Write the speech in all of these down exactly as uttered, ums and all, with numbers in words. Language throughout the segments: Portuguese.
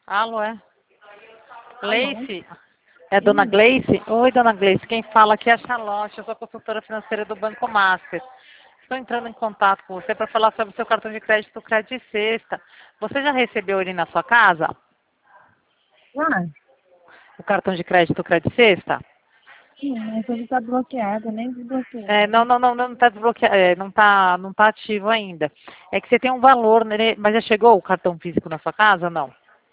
Alô, é? Alô? Gleice? É a dona Sim. Gleice? Oi, dona Gleice. Quem fala aqui é a Charlotte. Eu sou consultora financeira do Banco Master. Estou entrando em contato com você para falar sobre o seu cartão de crédito Crédito Sexta. Você já recebeu ele na sua casa? Ah, O cartão de crédito Crédito Sexta? sim, mas ele tá bloqueado, nem desbloqueei. É, não, não, não, não está desbloqueado, é, não está, não tá ativo ainda. É que você tem um valor nele, mas já chegou o cartão físico na sua casa? Não.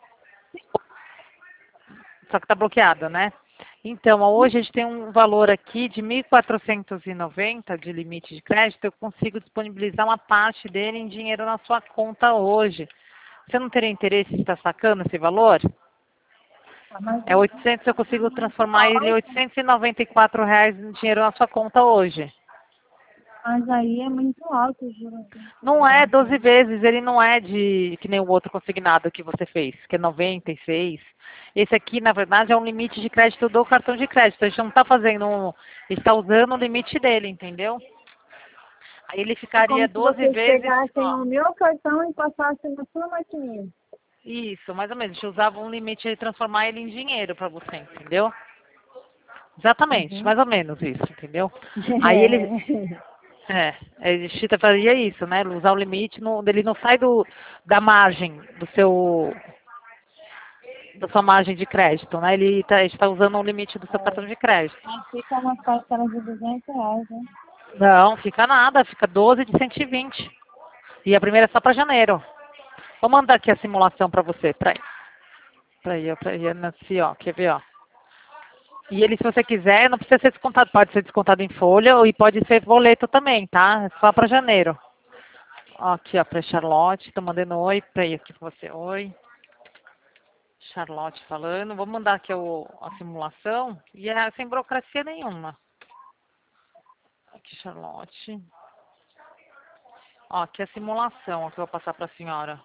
Só que está bloqueado, né? Então, hoje a gente tem um valor aqui de mil quatrocentos e noventa de limite de crédito. Eu consigo disponibilizar uma parte dele em dinheiro na sua conta hoje. Você não teria interesse em estar sacando esse valor? Ah, mas, É oitocentos, eu consigo transformar ele em oitocentos e noventa e quatro reais em dinheiro na sua conta hoje. mas aí é muito alto, juro. Não é doze vezes, ele não é de que nem o outro consignado que você fez, que é noventa e seis. Esse aqui, na verdade, é um limite de crédito do cartão de crédito. A gente não está fazendo um. A gente está usando o limite dele, entendeu? Aí ele É ficaria como se doze vocês vezes, pegassem ó. o meu cartão e passassem na sua maquininha. Isso, mais ou menos. A gente usava um limite de transformar ele em dinheiro para você, entendeu? Exatamente, Uhum. mais ou menos isso, entendeu? Aí ele. É, a Chita faria isso, né? Usar o limite, no, ele não sai do, da margem do seu, da sua margem de crédito, né? Ele está está usando o limite do seu cartão de crédito. Mas fica umas parcelas de duzentos reais, né? Não, fica nada, fica doze de cento e vinte. E a primeira é só para janeiro. Vou mandar aqui a simulação para você, para para ir, para ir nesse, ó, quer ver, ó. E ele, se você quiser, não precisa ser descontado, pode ser descontado em folha e pode ser boleto também, tá? É só para janeiro. Ó, aqui, ó, para Charlotte, tô mandando oi para ir aqui para você, oi. Charlotte falando, vou mandar aqui o, a simulação e é sem burocracia nenhuma. Aqui, Charlotte. Ó, aqui é a simulação ó, que eu vou passar para a senhora.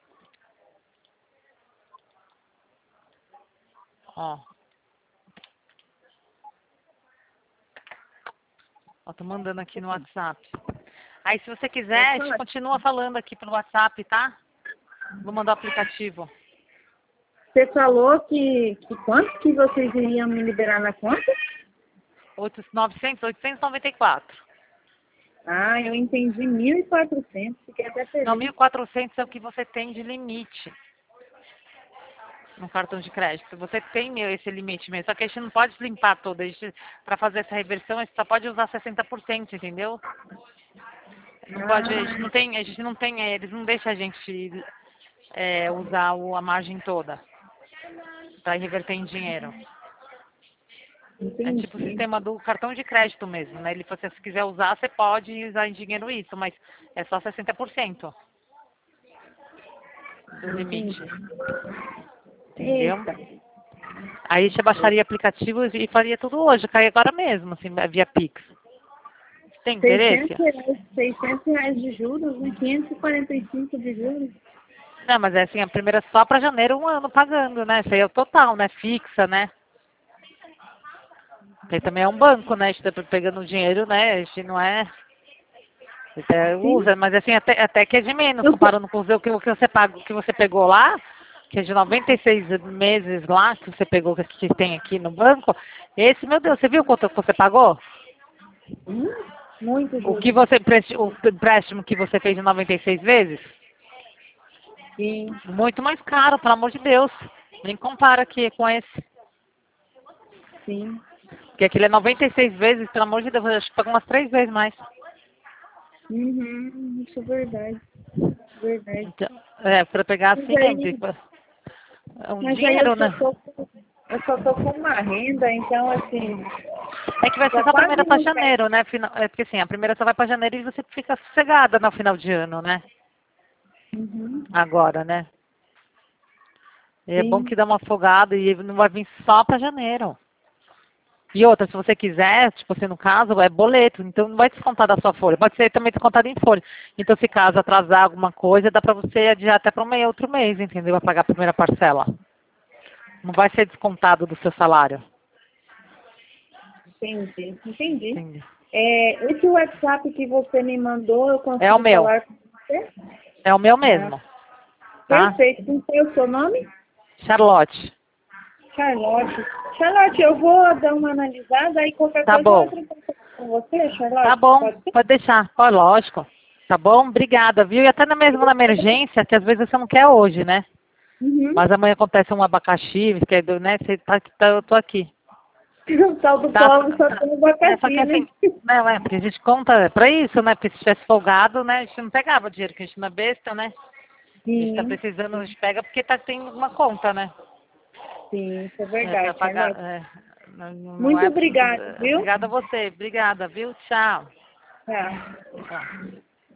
Ó. Ó, tô mandando aqui no WhatsApp. Aí, se você quiser, Pode a gente falar. continua falando aqui pelo WhatsApp, tá? Vou mandar o aplicativo. Você falou que, que quanto que vocês iriam me liberar na conta? novecentos, oitocentos e noventa e quatro. Ah, eu entendi mil e quatrocentos, fiquei até Não, feliz. mil e quatrocentos é o que você tem de limite no cartão de crédito. Você tem meu, esse limite mesmo. Só que a gente não pode limpar todo. Para fazer essa reversão, a gente só pode usar sessenta por cento, entendeu? Não pode, a gente não Ah, tem, a gente não tem, eh, eles não deixam a gente é, usar o- a margem toda para reverter em dinheiro. É tipo o entendi. sistema do cartão de crédito mesmo, né? Ele, se você quiser usar, você pode usar em dinheiro isso, mas é só sessenta por cento do limite, Entendi. entendeu? Eita. Aí você baixaria aplicativo e faria tudo hoje, cai agora mesmo, assim, via Pix. Tem interesse? seiscentos reais, seiscentos reais de juros, né? quinhentos e quarenta e cinco de juros. Não, mas é assim, a primeira é só para janeiro, um ano pagando, né? Isso aí é o total, né? Fixa, né? Porque também é um banco, né? A gente tá pegando dinheiro, né? A gente não é. Até Sim. usa, mas assim, até, até que é de menos, Eu sei. comparando com o que, o que você paga, o que você pegou lá, que é de noventa e seis meses lá, que você pegou, que que tem aqui no banco. Esse, meu Deus, você viu quanto que você pagou? Hum, muito O que juros. você, presti- o empréstimo que você fez de noventa e seis vezes? Sim, Muito mais caro, pelo amor de Deus. Nem compara aqui com esse. sim. Porque aquele é noventa e seis vezes, pelo amor de Deus, eu acho que paga umas três vezes mais. Uhum, isso é verdade. Verdade. Então, é, para pegar Mas assim é, aí, tipo, é um mas aí eu dinheiro, só né? tô, com- eu só tô com uma renda, então assim, É que vai ser já só a quase primeira para não tem. janeiro, né? Final- É porque assim, a primeira só vai para janeiro e você fica sossegada no final de ano, né? Uhum, Agora, né? E é bom sim. que dá uma afogada e não vai vir só para janeiro. E outra, se você quiser, tipo assim, no caso, é boleto, então não vai descontar da sua folha. Pode ser também descontado em folha. Então, se caso atrasar alguma coisa, dá para você adiar até para um mês, outro mês, entendeu? Vai pagar a primeira parcela. Não vai ser descontado do seu salário. Entendi, entendi. Entendi. É, esse WhatsApp que você me mandou, eu É o consigo meu. falar com você? É o meu Ah, mesmo, tá? perfeito. Qual é o seu nome? Charlotte. Charlotte. Charlotte, eu vou dar uma analisada aí qualquer Tá coisa bom. eu entro em contato com você, Charlotte. Tá bom, Pode ser? pode deixar. Pô, lógico. Tá bom? Obrigada, viu? E até na mesmo na emergência, que às vezes você não quer hoje, né? Uhum. Mas amanhã acontece um abacaxi, que é do, né? Você tá, tá, eu tô aqui. O tal do Tá, povo só tem um é, só abacaxi, que né? assim, não, é, porque a gente conta pra isso, né? Porque se tivesse folgado, né? A gente não pegava o dinheiro, que a gente não é besta, né? A gente tá Sim, precisando, a gente pega porque tá, tem uma conta, né? sim, isso é É, pra verdade, pagar. Charlotte. É, não, não Muito é. obrigada, viu? Obrigada a você. Obrigada, viu? Tchau. Tchau. Tchau.